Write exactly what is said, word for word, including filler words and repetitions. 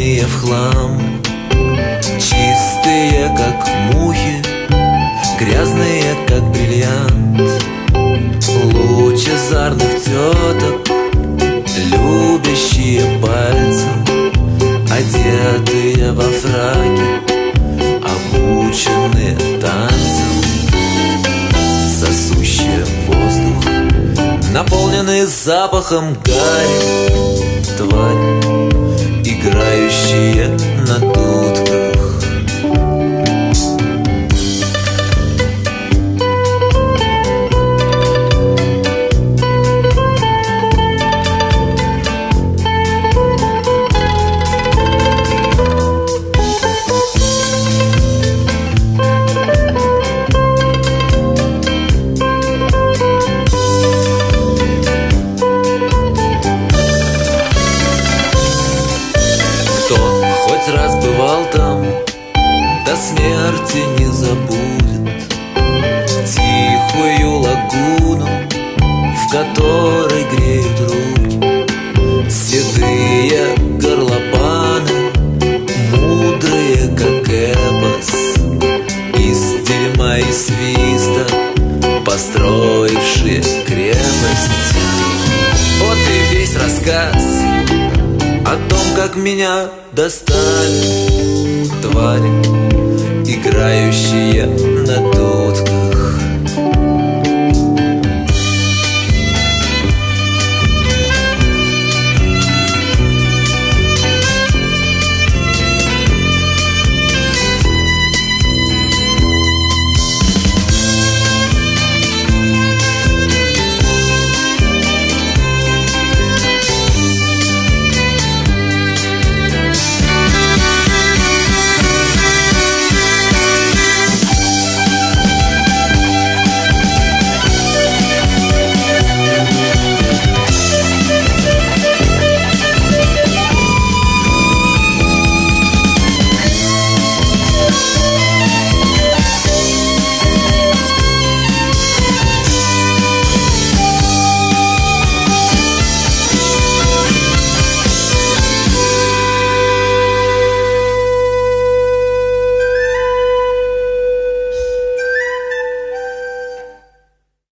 Пойманные в хлам, чистые, как мухи, грязные, как бриллиант. Лучезарных теток, любящие пальцем, одетые во фраки, обученные танцем, сосущие воздух, наполненные запахом гари, твари, играющие на дудках. Раз бывал там, до смерти не забудет тихую лагуну, в которой греют руки седые горлопаны, мудрые, как эпос, из дерьма и свиста построившие крепость. Вот и весь рассказ о том, как меня достали твари, играющие на дудках.